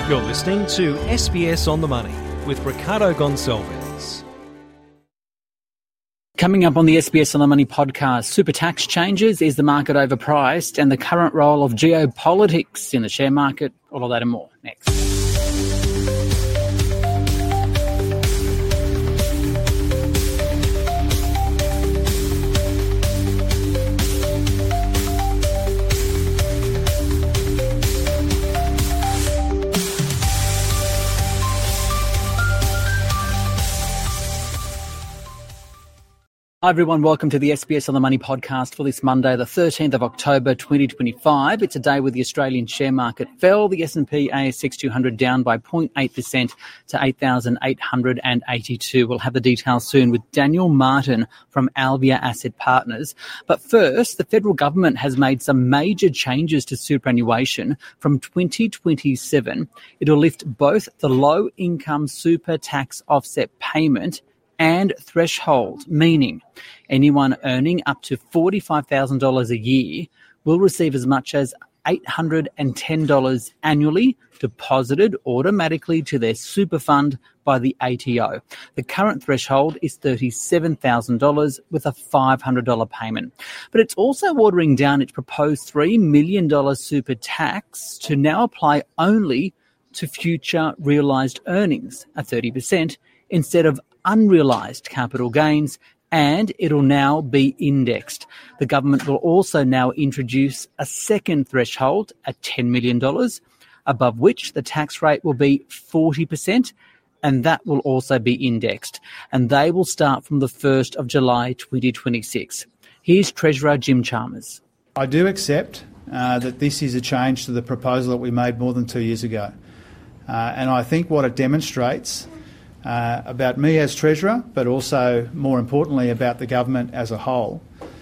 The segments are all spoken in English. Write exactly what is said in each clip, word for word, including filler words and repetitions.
You're listening to S B S On The Money with Ricardo Gonçalves. Coming up on the S B S On The Money podcast, super tax changes, is the market overpriced, and the current role of geopolitics in the share market, all of that and more next. Hi everyone, welcome to the S B S On The Money podcast for this Monday, the thirteenth of October twenty twenty-five. It's a day where the Australian share market fell. The S and P A S X two hundred down by zero point eight percent to eight thousand eight hundred eighty-two. We'll have the details soon with Daniel Martin from Alvia Asset Partners. But first, the federal government has made some major changes to superannuation from twenty twenty-seven. It'll lift both the low-income super tax offset payment and threshold, meaning anyone earning up to forty-five thousand dollars a year will receive as much as eight hundred ten dollars annually deposited automatically to their super fund by the A T O. The current threshold is thirty-seven thousand dollars with a five hundred dollars payment. But it's also watering down its proposed three million dollars super tax to now apply only to future realised earnings at thirty percent instead of unrealised capital gains, and it'll now be indexed. The government will also now introduce a second threshold at ten million dollars, above which the tax rate will be forty percent, and that will also be indexed. And they will start from the first of July twenty twenty-six. Here's Treasurer Jim Chalmers. I do accept uh, that this is a change to the proposal that we made more than two years ago. Uh, and I think what it demonstrates Uh, about me as Treasurer, but also, more importantly, about the government as a whole,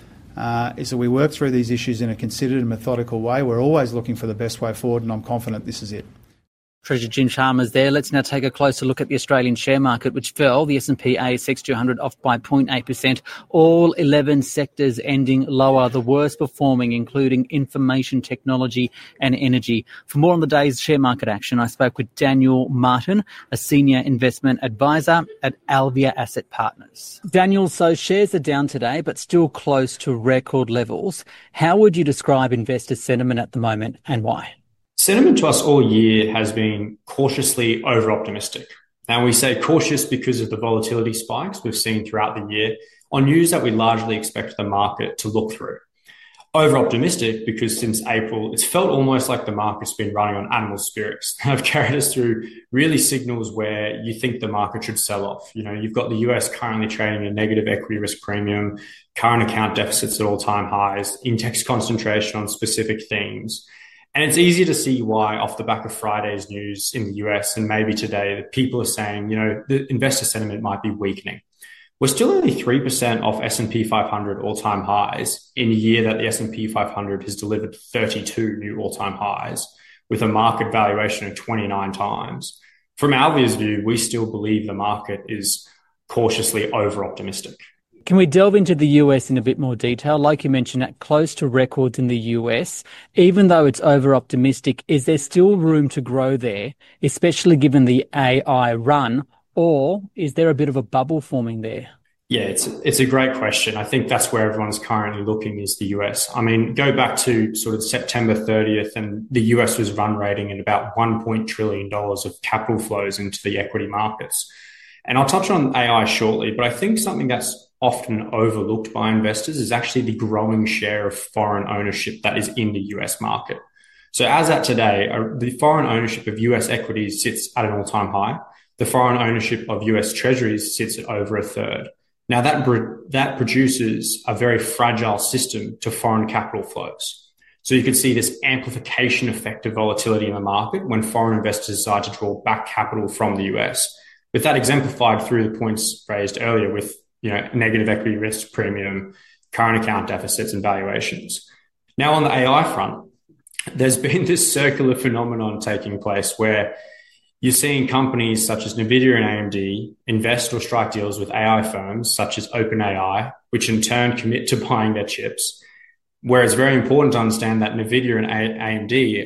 uh, is that we work through these issues in a considered and methodical way. We're always looking for the best way forward, and I'm confident this is it. Treasurer Jim Chalmers there. Let's now take a closer look at the Australian share market, which fell. The S and P A S X two hundred off by zero point eight percent. All eleven sectors ending lower, the worst performing, including information technology and energy. For more on the day's share market action, I spoke with Daniel Martin, a senior investment advisor at Alvia Asset Partners. Daniel, so shares are down today, but still close to record levels. How would you describe investor sentiment at the moment, and why? Sentiment to us all year has been cautiously over-optimistic. Now, we say cautious because of the volatility spikes we've seen throughout the year on news that we largely expect the market to look through. Over-optimistic because since April, it's felt almost like the market's been running on animal spirits. Have carried us through really signals where you think the market should sell off. You know, you've got the U S currently trading a negative equity risk premium, current account deficits at all-time highs, index concentration on specific themes. And it's easy to see why, off the back of Friday's news in the U S and maybe today, that people are saying, you know, the investor sentiment might be weakening. We're still only three percent off S and P five hundred all-time highs in a year that the S and P five hundred has delivered thirty-two new all-time highs with a market valuation of twenty-nine times. From Alvia's view, we still believe the market is cautiously over-optimistic. Can we delve into the U S in a bit more detail? Like you mentioned, at close to records in the U S, even though it's over-optimistic, is there still room to grow there, especially given the A I run, or is there a bit of a bubble forming there? Yeah, it's it's a great question. I think that's where everyone's currently looking, is the U S. I mean, go back to sort of September thirtieth, and the U S was run rating at about one point one trillion dollars of capital flows into the equity markets. And I'll touch on A I shortly, but I think something that's often overlooked by investors is actually the growing share of foreign ownership that is in the U S market. So as at today, the foreign ownership of U S equities sits at an all-time high. The foreign ownership of U S treasuries sits at over a third. Now that that produces a very fragile system to foreign capital flows. So you can see this amplification effect of volatility in the market when foreign investors decide to draw back capital from the U S. With that exemplified through the points raised earlier with, you know, negative equity risk premium, current account deficits and valuations. Now on the A I front, there's been this circular phenomenon taking place where you're seeing companies such as NVIDIA and A M D invest or strike deals with A I firms such as OpenAI, which in turn commit to buying their chips. Where it's very important to understand that NVIDIA and A M D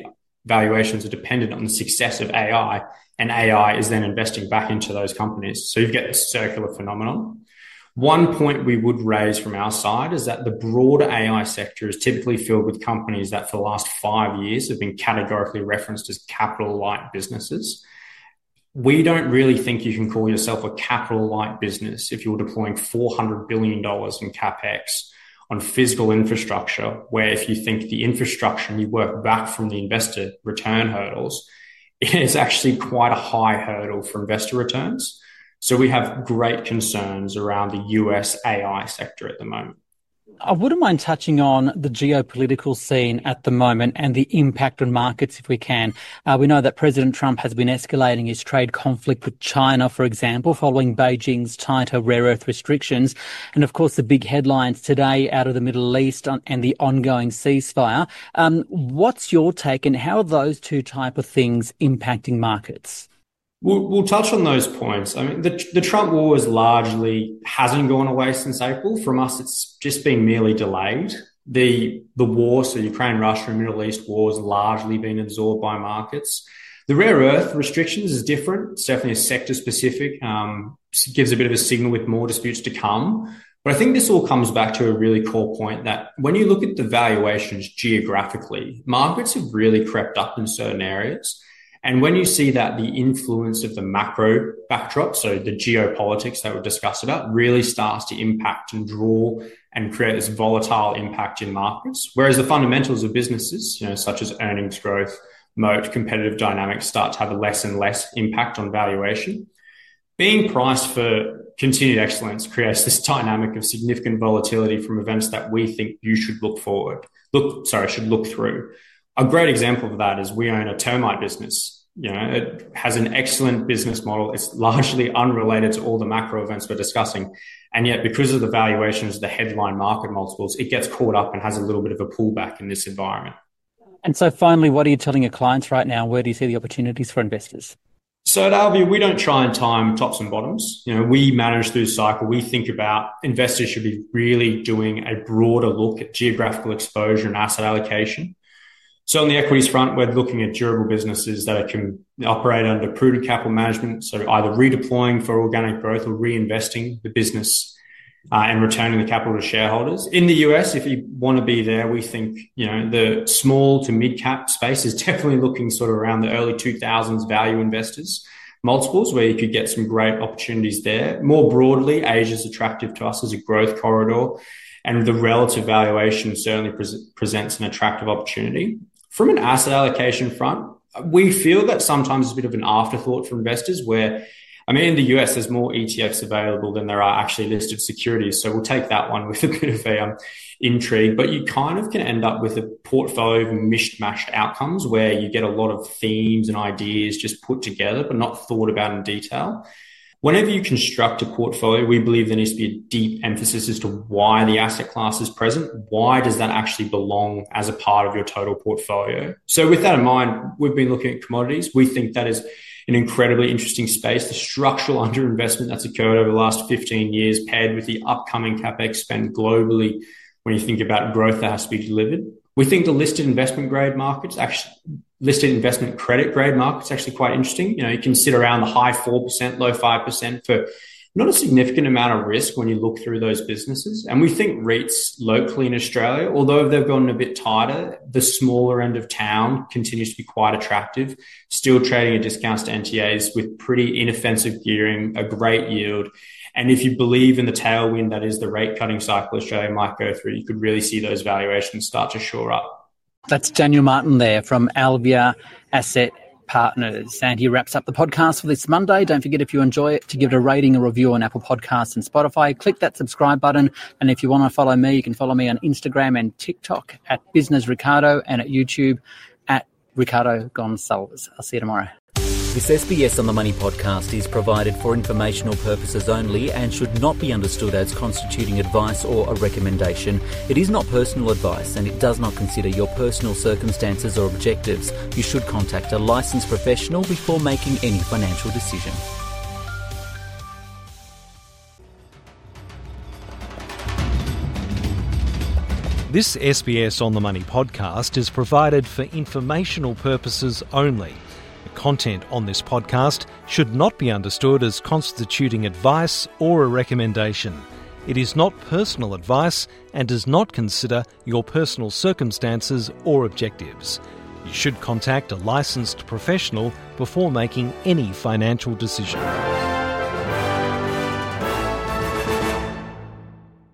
valuations are dependent on the success of A I, and A I is then investing back into those companies. So you get this circular phenomenon. One point we would raise from our side is that the broader A I sector is typically filled with companies that for the last five years have been categorically referenced as capital-light businesses. We don't really think you can call yourself a capital-light business if you're deploying four hundred billion dollars in CapEx on physical infrastructure, where if you think the infrastructure and you work back from the investor return hurdles, it is actually quite a high hurdle for investor returns. So we have great concerns around the U S A I sector at the moment. I wouldn't mind touching on the geopolitical scene at the moment and the impact on markets if we can. Uh, we know that President Trump has been escalating his trade conflict with China, for example, following Beijing's tighter rare earth restrictions. And of course, the big headlines today out of the Middle East on, and the ongoing ceasefire. Um, what's your take, and how are those two type of things impacting markets? We'll, we'll touch on those points. I mean, the, the Trump war is largely hasn't gone away since April. From us, it's just been merely delayed. The the war, so Ukraine, Russia, and Middle East war has largely been absorbed by markets. The rare earth restrictions is different. It's definitely a sector specific. Um, gives a bit of a signal with more disputes to come. But I think this all comes back to a really core point that when you look at the valuations geographically, markets have really crept up in certain areas. And when you see that the influence of the macro backdrop, so the geopolitics that we discussed about, really starts to impact and draw and create this volatile impact in markets, whereas the fundamentals of businesses, you know, such as earnings growth, moat, competitive dynamics, start to have a less and less impact on valuation. Being priced for continued excellence creates this dynamic of significant volatility from events that we think you should look forward, look, sorry, should look through. A great example of that is we own a termite business. You know, it has an excellent business model. It's largely unrelated to all the macro events we're discussing. And yet, because of the valuations, the headline market multiples, it gets caught up and has a little bit of a pullback in this environment. And so finally, what are you telling your clients right now? Where do you see the opportunities for investors? So at Alvia, we don't try and time tops and bottoms. You know, we manage through the cycle. We think about investors should be really doing a broader look at geographical exposure and asset allocation. So on the equities front, we're looking at durable businesses that can operate under prudent capital management. So either redeploying for organic growth or reinvesting the business uh, and returning the capital to shareholders. In the U S, if you want to be there, we think, you know, the small to mid cap space is definitely looking sort of around the early two thousands value investors multiples, where you could get some great opportunities there. More broadly, Asia is attractive to us as a growth corridor, and the relative valuation certainly pre- presents an attractive opportunity. From an asset allocation front, we feel that sometimes it's a bit of an afterthought for investors where, I mean, in the U S, there's more E T Fs available than there are actually listed securities. So we'll take that one with a bit of a um, intrigue, but you kind of can end up with a portfolio of mishmashed outcomes where you get a lot of themes and ideas just put together, but not thought about in detail. Whenever you construct a portfolio, we believe there needs to be a deep emphasis as to why the asset class is present. Why does that actually belong as a part of your total portfolio? So with that in mind, we've been looking at commodities. We think that is an incredibly interesting space. The structural underinvestment that's occurred over the last fifteen years, paired with the upcoming CapEx spend globally, when you think about growth that has to be delivered. We think the listed investment grade markets, actually listed investment credit grade markets, actually quite interesting. You know, you can sit around the high four percent, low five percent for not a significant amount of risk when you look through those businesses. And we think REITs locally in Australia, although they've gone a bit tighter, the smaller end of town continues to be quite attractive, still trading at discounts to N T As with pretty inoffensive gearing, a great yield. And if you believe in the tailwind that is the rate cutting cycle Australia might go through, you could really see those valuations start to shore up. That's Daniel Martin there from Alvia Asset Partners. And he wraps up the podcast for this Monday. Don't forget, if you enjoy it, to give it a rating or review on Apple Podcasts and Spotify. Click that subscribe button. And if you want to follow me, you can follow me on Instagram and TikTok at Business Ricardo, and at YouTube at Ricardo Gonsalves. I'll see you tomorrow. This S B S On The Money podcast is provided for informational purposes only and should not be understood as constituting advice or a recommendation. It is not personal advice and it does not consider your personal circumstances or objectives. You should contact a licensed professional before making any financial decision. This S B S On The Money podcast is provided for informational purposes only. The content on this podcast should not be understood as constituting advice or a recommendation. It is not personal advice and does not consider your personal circumstances or objectives. You should contact a licensed professional before making any financial decision.